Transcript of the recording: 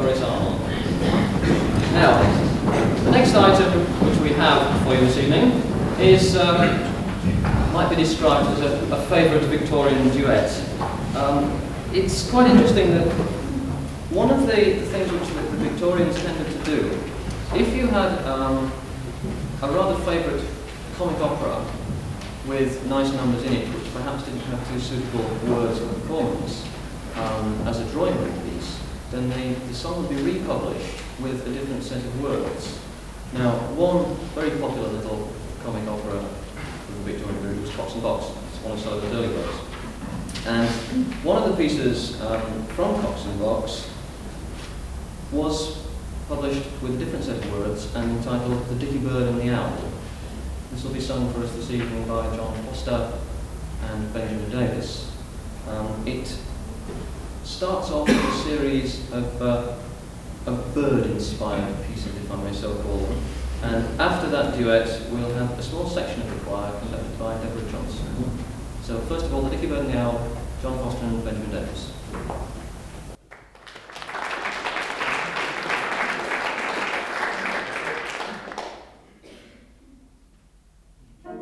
Boris Arnold. Now, the next item which we have for you this evening is, might be described as a favourite Victorian duet. It's quite interesting that one of the things which the Victorians tended to do, if you had a rather favourite comic opera with nice numbers in it, which perhaps didn't have too suitable words for performance, as a drawing room piece, then the song would be republished with a different set of words. Now, one very popular little comic opera from the Victorian period was Cox and Box. It's one of Sullivan's early works. And one of the pieces from Cox and Box was published with a different set of words and entitled The Dicky Bird and the Owl. This will be sung for us this evening by John Foster and Benjamin Davis. It starts off with a series of bird-inspired pieces, if I may so call them. And after that duet, we'll have a small section of the choir conducted by Deborah Johnson. So first of all, The Dicky Bird and the Owl, John Foster and Benjamin Davis.